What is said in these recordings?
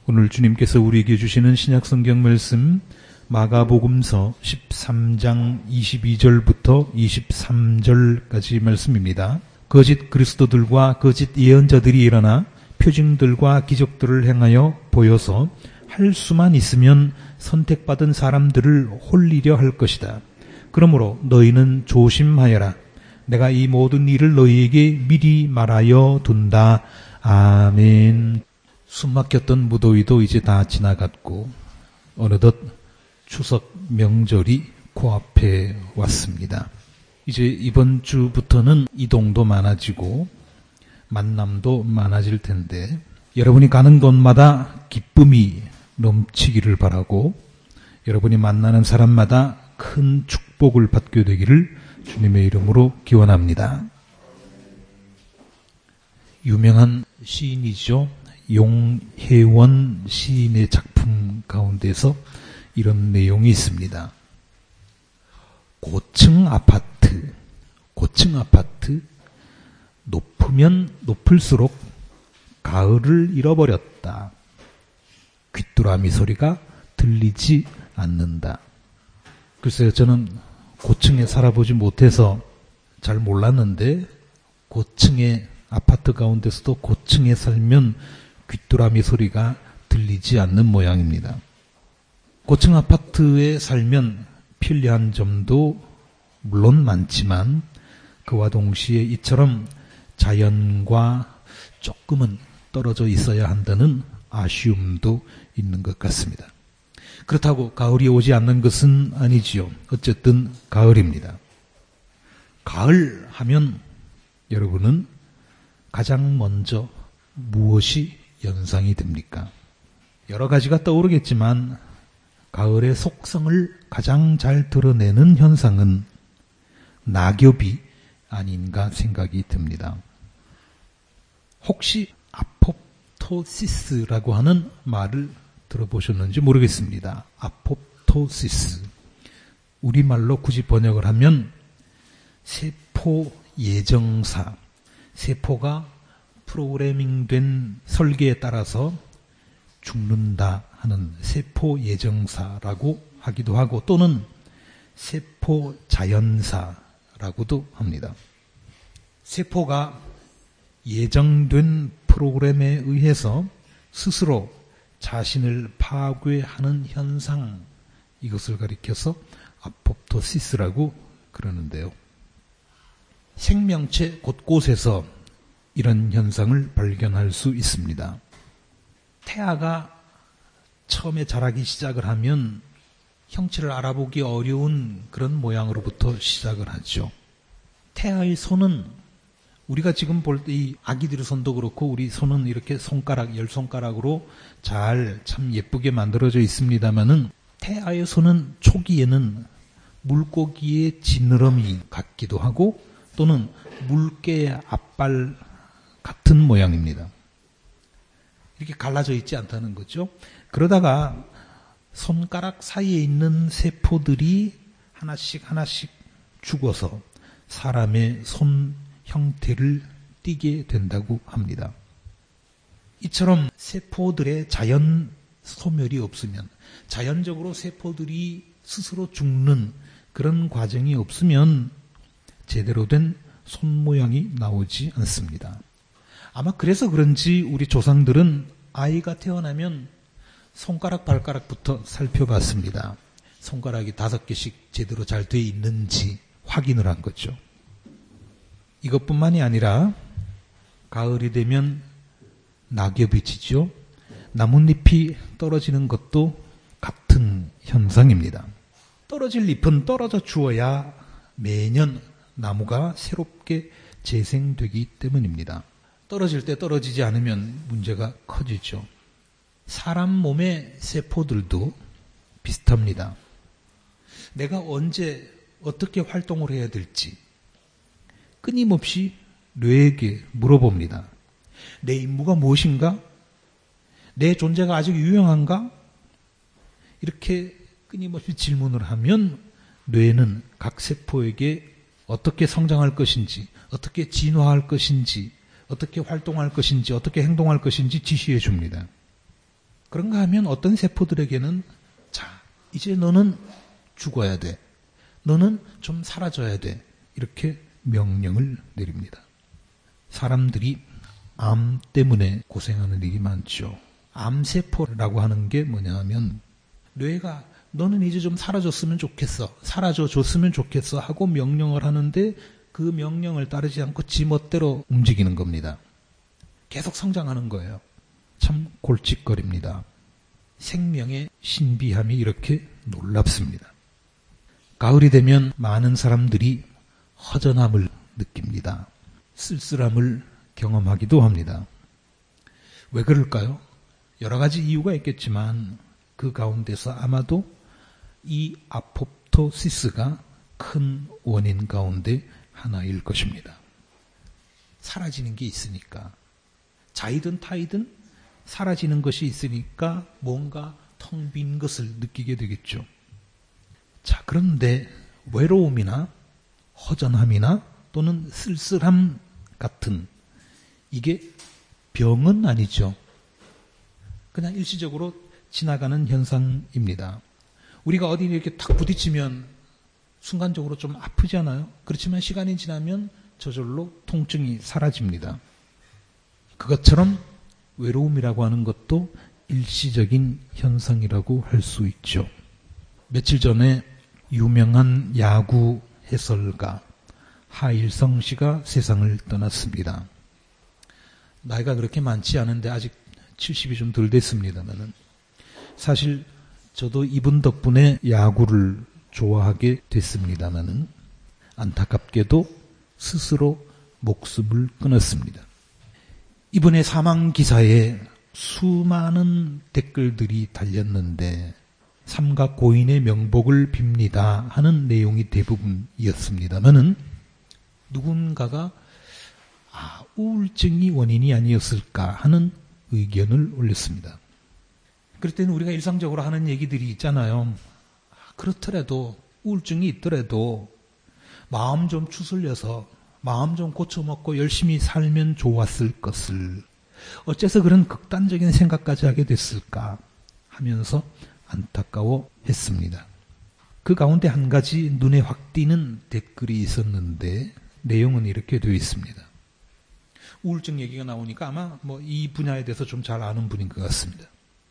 오늘 주님께서 우리에게 주시는 신약성경 말씀 마가복음서 13장 22절부터 23절까지 말씀입니다. 거짓 그리스도들과 거짓 예언자들이 일어나 표징들과 기적들을 행하여 보여서 할 수만 있으면 선택받은 사람들을 홀리려 할 것이다. 그러므로 너희는 조심하여라. 내가 이 모든 일을 너희에게 미리 말하여 둔다. 아멘. 숨막혔던 무더위도 이제 다 지나갔고 어느덧 추석 명절이 코앞에 왔습니다. 이제 이번 주부터는 이동도 많아지고 만남도 많아질 텐데 여러분이 가는 곳마다 기쁨이 넘치기를 바라고 여러분이 만나는 사람마다 큰 축복을 받게 되기를 주님의 이름으로 기원합니다. 유명한 시인이죠. 용혜원 시인의 작품 가운데서 이런 내용이 있습니다. 고층 아파트, 높으면 높을수록 가을을 잃어버렸다. 귀뚜라미 소리가 들리지 않는다. 글쎄요, 저는 고층에 살아보지 못해서 잘 몰랐는데 고층의 아파트 가운데서도 고층에 살면 귀뚜라미 소리가 들리지 않는 모양입니다. 고층 아파트에 살면 편리한 점도 물론 많지만 그와 동시에 이처럼 자연과 조금은 떨어져 있어야 한다는 아쉬움도 있는 것 같습니다. 그렇다고 가을이 오지 않는 것은 아니지요. 어쨌든 가을입니다. 가을 하면 여러분은 가장 먼저 무엇이 연상이 됩니까? 여러 가지가 떠오르겠지만 가을의 속성을 가장 잘 드러내는 현상은 낙엽이 아닌가 생각이 듭니다. 혹시 아포프토시스라고 하는 말을 들어보셨는지 모르겠습니다. 아포프토시스. 우리말로 굳이 번역을 하면 세포 예정사. 세포가 프로그래밍된 설계에 따라서 죽는다 하는 세포 예정사라고 하기도 하고 또는 세포 자연사라고도 합니다. 세포가 예정된 프로그램에 의해서 스스로 자신을 파괴하는 현상, 이것을 가리켜서 아포프토시스라고 그러는데요. 생명체 곳곳에서 이런 현상을 발견할 수 있습니다. 태아가 처음에 자라기 시작을 하면 형체를 알아보기 어려운 그런 모양으로부터 시작을 하죠. 태아의 손은 우리가 지금 볼 때 이 아기들의 손도 그렇고 우리 손은 이렇게 손가락, 10손가락으로 잘 참 예쁘게 만들어져 있습니다만은 태아의 손은 초기에는 물고기의 지느러미 같기도 하고 또는 물개의 앞발 같은 모양입니다. 이렇게 갈라져 있지 않다는 거죠. 그러다가 손가락 사이에 있는 세포들이 하나씩 죽어서 사람의 손 형태를 띠게 된다고 합니다. 이처럼 세포들의 자연 소멸이 없으면, 자연적으로 세포들이 스스로 죽는 그런 과정이 없으면 제대로 된 손 모양이 나오지 않습니다. 아마 그래서 그런지 우리 조상들은 아이가 태어나면 손가락, 발가락부터 살펴봤습니다. 손가락이 5개씩 제대로 잘 돼 있는지 확인을 한 거죠. 이것뿐만이 아니라 가을이 되면 낙엽이 지죠. 나뭇잎이 떨어지는 것도 같은 현상입니다. 떨어질 잎은 떨어져 주어야 매년 나무가 새롭게 재생되기 때문입니다. 떨어질 때 떨어지지 않으면 문제가 커지죠. 사람 몸의 세포들도 비슷합니다. 내가 언제 어떻게 활동을 해야 될지 끊임없이 뇌에게 물어봅니다. 내 임무가 무엇인가? 내 존재가 아직 유용한가? 이렇게 끊임없이 질문을 하면 뇌는 각 세포에게 어떻게 성장할 것인지, 어떻게 진화할 것인지, 어떻게 활동할 것인지, 어떻게 행동할 것인지 지시해 줍니다. 그런가 하면 어떤 세포들에게는 자, 이제 너는 죽어야 돼. 너는 좀 사라져야 돼. 이렇게 명령을 내립니다. 사람들이 암 때문에 고생하는 일이 많죠. 암세포라고 하는 게 뭐냐 하면 뇌가 너는 이제 좀 사라졌으면 좋겠어. 사라져줬으면 좋겠어 하고 명령을 하는데 그 명령을 따르지 않고 지 멋대로 움직이는 겁니다. 계속 성장하는 거예요. 참 골칫거립니다. 생명의 신비함이 이렇게 놀랍습니다. 가을이 되면 많은 사람들이 허전함을 느낍니다. 쓸쓸함을 경험하기도 합니다. 왜 그럴까요? 여러 가지 이유가 있겠지만 그 가운데서 아마도 이 아포프토시스가 큰 원인 가운데 하나일 것입니다. 사라지는 게 있으니까. 자이든 타이든 사라지는 것이 있으니까 뭔가 텅 빈 것을 느끼게 되겠죠. 자, 그런데 외로움이나 허전함이나 또는 쓸쓸함 같은 이게 병은 아니죠. 그냥 일시적으로 지나가는 현상입니다. 우리가 어디 이렇게 탁 부딪히면 순간적으로 좀 아프지 않아요? 그렇지만 시간이 지나면 저절로 통증이 사라집니다. 그것처럼 외로움이라고 하는 것도 일시적인 현상이라고 할 수 있죠. 며칠 전에 유명한 야구 해설가 하일성 씨가 세상을 떠났습니다. 나이가 그렇게 많지 않은데 아직 70이 좀 덜 됐습니다만은 사실 저도 이분 덕분에 야구를 좋아하게 됐습니다만은 안타깝게도 스스로 목숨을 끊었습니다. 이분의 사망 기사에 수많은 댓글들이 달렸는데 삼가 고인의 명복을 빕니다 하는 내용이 대부분이었습니다만은 누군가가 우울증이 원인이 아니었을까 하는 의견을 올렸습니다. 그럴 때는 우리가 일상적으로 하는 얘기들이 있잖아요. 그렇더라도 우울증이 있더라도 마음 좀 추스려서 마음 좀 고쳐먹고 열심히 살면 좋았을 것을 어째서 그런 극단적인 생각까지 하게 됐을까 하면서 안타까워했습니다. 그 가운데 한 가지 눈에 확 띄는 댓글이 있었는데 내용은 이렇게 되어 있습니다. 우울증 얘기가 나오니까 아마 이 분야에 대해서 좀 잘 아는 분인 것 같습니다.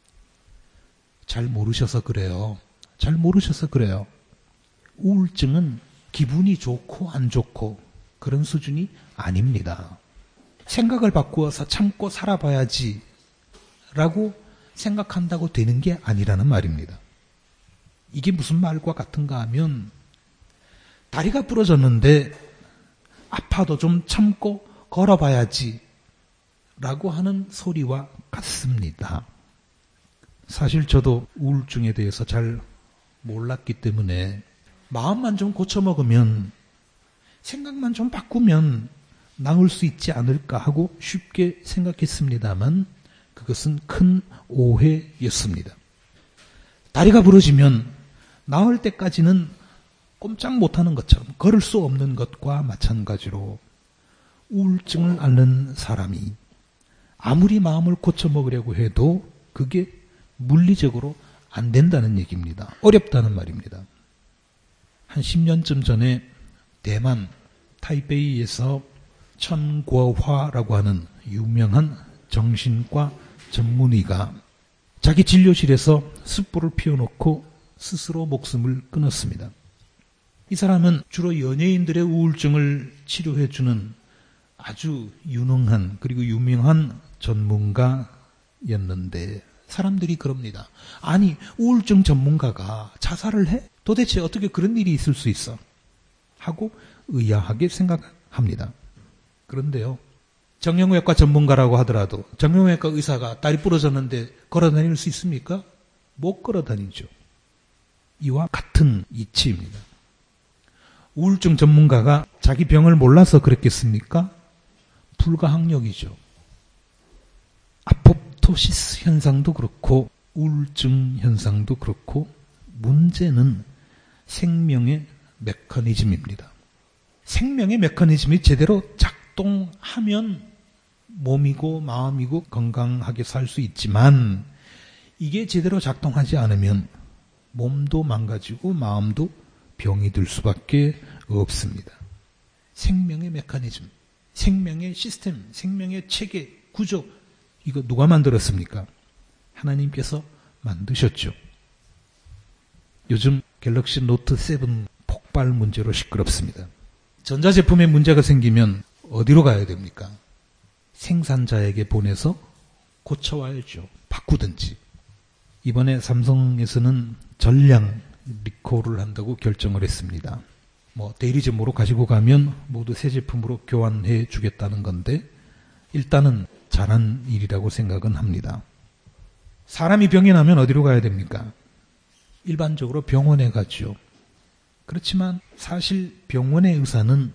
잘 모르셔서 그래요. 잘 모르셔서 그래요. 우울증은 기분이 좋고 안 좋고 그런 수준이 아닙니다. 생각을 바꾸어서 참고 살아봐야지 라고 생각한다고 되는 게 아니라는 말입니다. 이게 무슨 말과 같은가 하면 다리가 부러졌는데 아파도 좀 참고 걸어봐야지 라고 하는 소리와 같습니다. 사실 저도 우울증에 대해서 잘 몰랐기 때문에 마음만 좀 고쳐먹으면 생각만 좀 바꾸면 나을 수 있지 않을까 하고 쉽게 생각했습니다만 그것은 큰 오해였습니다. 다리가 부러지면 나을 때까지는 꼼짝 못하는 것처럼 걸을 수 없는 것과 마찬가지로 우울증을 앓는 사람이 아무리 마음을 고쳐먹으려고 해도 그게 물리적으로 안 된다는 얘기입니다. 어렵다는 말입니다. 한 10년쯤 전에 대만 타이베이에서 천구어화라고 하는 유명한 정신과 전문의가 자기 진료실에서 숯불을 피워놓고 스스로 목숨을 끊었습니다. 이 사람은 주로 연예인들의 우울증을 치료해주는 아주 유능한 그리고 유명한 전문가였는데 사람들이 그럽니다. 아니 우울증 전문가가 자살을 해? 도대체 어떻게 그런 일이 있을 수 있어? 하고 의아하게 생각합니다. 그런데요. 정형외과 전문가라고 하더라도 정형외과 의사가 다리 부러졌는데 걸어다닐 수 있습니까? 못 걸어다니죠. 이와 같은 이치입니다. 우울증 전문가가 자기 병을 몰라서 그랬겠습니까? 불가항력이죠. 아포프토시스 현상도 그렇고 우울증 현상도 그렇고 문제는 생명의 메커니즘입니다. 생명의 메커니즘이 제대로 작동하면 몸이고 마음이고 건강하게 살 수 있지만 이게 제대로 작동하지 않으면 몸도 망가지고 마음도 병이 들 수밖에 없습니다. 생명의 메커니즘, 생명의 시스템, 생명의 체계, 구조, 이거 누가 만들었습니까? 하나님께서 만드셨죠. 요즘 갤럭시 노트 7 폭발 문제로 시끄럽습니다. 전자제품에 문제가 생기면 어디로 가야 됩니까? 생산자에게 보내서 고쳐와야죠. 바꾸든지. 이번에 삼성에서는 전량 리콜을 한다고 결정을 했습니다. 대리점으로 가지고 가면 모두 새 제품으로 교환해 주겠다는 건데 일단은 잘한 일이라고 생각은 합니다. 사람이 병이 나면 어디로 가야 됩니까? 일반적으로 병원에 가죠. 그렇지만 사실 병원의 의사는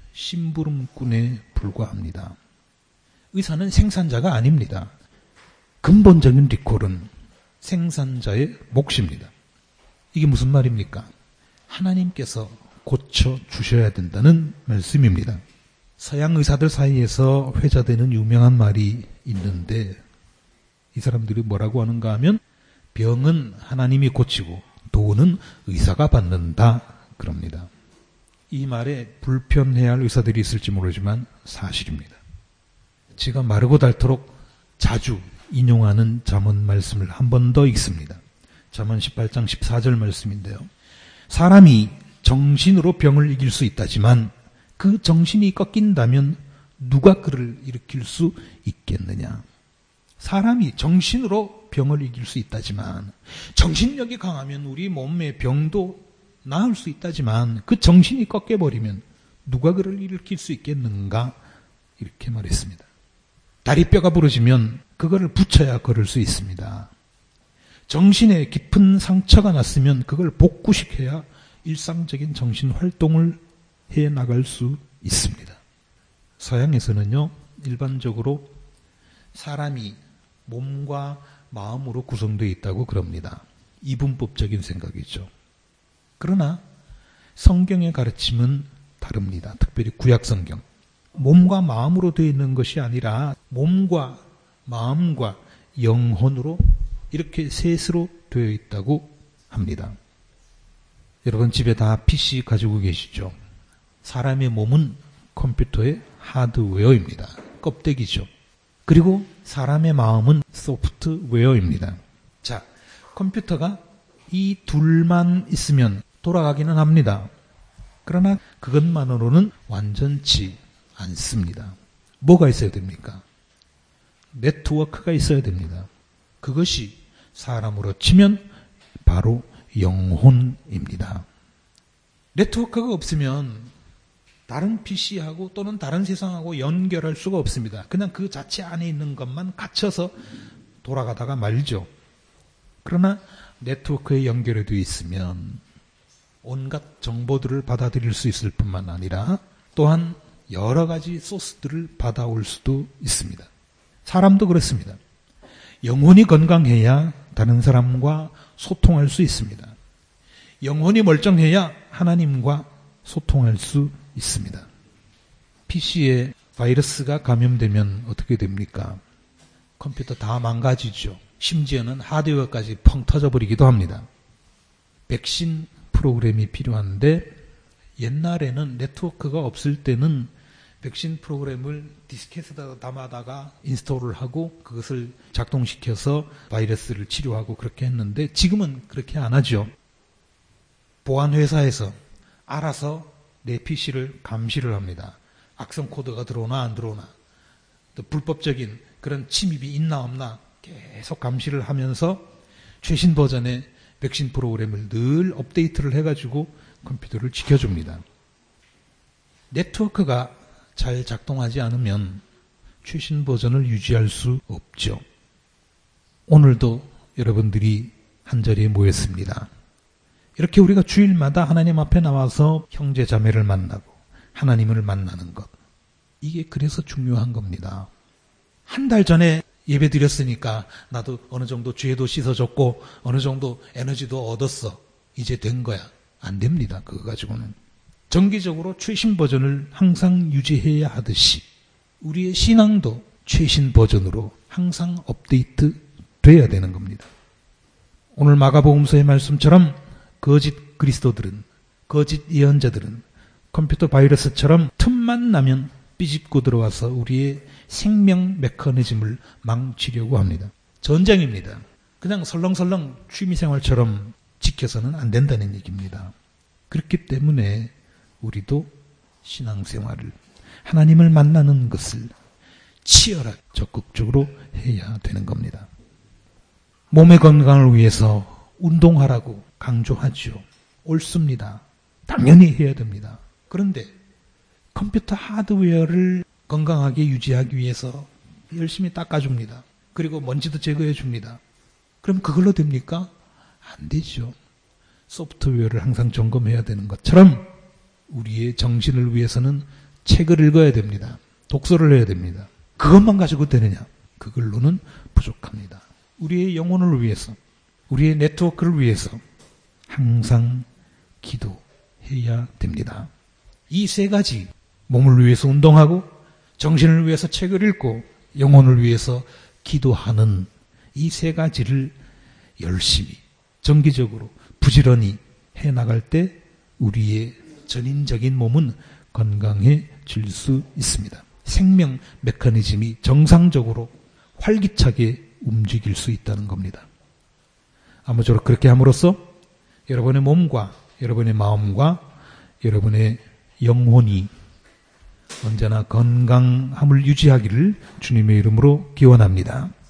심부름꾼에 불과합니다. 의사는 생산자가 아닙니다. 근본적인 리콜은 생산자의 몫입니다. 이게 무슨 말입니까? 하나님께서 고쳐주셔야 된다는 말씀입니다. 서양 의사들 사이에서 회자되는 유명한 말이 있는데 이 사람들이 뭐라고 하는가 하면 병은 하나님이 고치고 돈은 의사가 받는다 그럽니다. 이 말에 불편해야 할 의사들이 있을지 모르지만 사실입니다. 제가 마르고 닳도록 자주 인용하는 잠언 말씀을 한 번 더 읽습니다. 잠언 18장 14절 말씀인데요. 사람이 정신으로 병을 이길 수 있다지만 그 정신이 꺾인다면 누가 그를 일으킬 수 있겠느냐. 사람이 정신으로 병을 이길 수 있다지만 정신력이 강하면 우리 몸의 병도 나을 수 있다지만 그 정신이 꺾여버리면 누가 그를 일으킬 수 있겠는가 이렇게 말했습니다. 다리뼈가 부러지면 그거를 붙여야 걸을 수 있습니다. 정신에 깊은 상처가 났으면 그걸 복구시켜야 일상적인 정신 활동을 해 나갈 수 있습니다. 서양에서는요, 일반적으로 사람이 몸과 마음으로 구성되어 있다고 그럽니다. 이분법적인 생각이죠. 그러나 성경의 가르침은 다릅니다. 특별히 구약성경. 몸과 마음으로 되어 있는 것이 아니라 몸과 마음과 영혼으로 이렇게 셋으로 되어 있다고 합니다. 여러분 집에 다 PC 가지고 계시죠? 사람의 몸은 컴퓨터의 하드웨어입니다. 껍데기죠. 그리고 사람의 마음은 소프트웨어입니다. 자, 컴퓨터가 이 둘만 있으면 돌아가기는 합니다. 그러나 그것만으로는 완전치 않습니다. 뭐가 있어야 됩니까? 네트워크가 있어야 됩니다. 그것이 사람으로 치면 바로 영혼입니다. 네트워크가 없으면 다른 PC하고 또는 다른 세상하고 연결할 수가 없습니다. 그냥 그 자체 안에 있는 것만 갇혀서 돌아가다가 말죠. 그러나 네트워크에 연결이 되어 있으면 온갖 정보들을 받아들일 수 있을 뿐만 아니라 또한 여러 가지 소스들을 받아올 수도 있습니다. 사람도 그렇습니다. 영혼이 건강해야 다른 사람과 소통할 수 있습니다. 영혼이 멀쩡해야 하나님과 소통할 수 있습니다. PC에 바이러스가 감염되면 어떻게 됩니까? 컴퓨터 다 망가지죠. 심지어는 하드웨어까지 펑 터져버리기도 합니다. 백신 프로그램이 필요한데 옛날에는 네트워크가 없을 때는 백신 프로그램을 디스켓에다가 담아다가 인스톨을 하고 그것을 작동시켜서 바이러스를 치료하고 그렇게 했는데 지금은 그렇게 안 하죠. 보안회사에서 알아서 내 PC를 감시를 합니다. 악성 코드가 들어오나 안 들어오나 또 불법적인 그런 침입이 있나 없나 계속 감시를 하면서 최신 버전의 백신 프로그램을 늘 업데이트를 해가지고 컴퓨터를 지켜줍니다. 네트워크가 잘 작동하지 않으면 최신 버전을 유지할 수 없죠. 오늘도 여러분들이 한자리에 모였습니다. 이렇게 우리가 주일마다 하나님 앞에 나와서 형제 자매를 만나고 하나님을 만나는 것, 이게 그래서 중요한 겁니다. 한 달 전에 예배 드렸으니까 나도 어느 정도 죄도 씻어줬고 어느 정도 에너지도 얻었어. 이제 된 거야. 안 됩니다. 그거 가지고는. 정기적으로 최신 버전을 항상 유지해야 하듯이 우리의 신앙도 최신 버전으로 항상 업데이트 돼야 되는 겁니다. 오늘 마가복음서의 말씀처럼 거짓 그리스도들은, 거짓 예언자들은 컴퓨터 바이러스처럼 틈만 나면 삐집고 들어와서 우리의 생명 메커니즘을 망치려고 합니다. 전쟁입니다. 그냥 설렁설렁 취미생활처럼 지켜서는 안 된다는 얘기입니다. 그렇기 때문에 우리도 신앙생활을, 하나님을 만나는 것을 치열하게 적극적으로 해야 되는 겁니다. 몸의 건강을 위해서 운동하라고 강조하죠. 옳습니다. 당연히 해야 됩니다. 그런데 컴퓨터 하드웨어를 건강하게 유지하기 위해서 열심히 닦아줍니다. 그리고 먼지도 제거해 줍니다. 그럼 그걸로 됩니까? 안 되죠. 소프트웨어를 항상 점검해야 되는 것처럼 우리의 정신을 위해서는 책을 읽어야 됩니다. 독서를 해야 됩니다. 그것만 가지고 되느냐? 그걸로는 부족합니다. 우리의 영혼을 위해서, 우리의 네트워크를 위해서 항상 기도해야 됩니다. 이 세 가지, 몸을 위해서 운동하고, 정신을 위해서 책을 읽고, 영혼을 위해서 기도하는 이 세 가지를 열심히, 정기적으로, 부지런히 해나갈 때 우리의 전인적인 몸은 건강해질 수 있습니다. 생명 메커니즘이 정상적으로 활기차게 움직일 수 있다는 겁니다. 아무쪼록 그렇게 함으로써 여러분의 몸과 여러분의 마음과 여러분의 영혼이 언제나 건강함을 유지하기를 주님의 이름으로 기원합니다.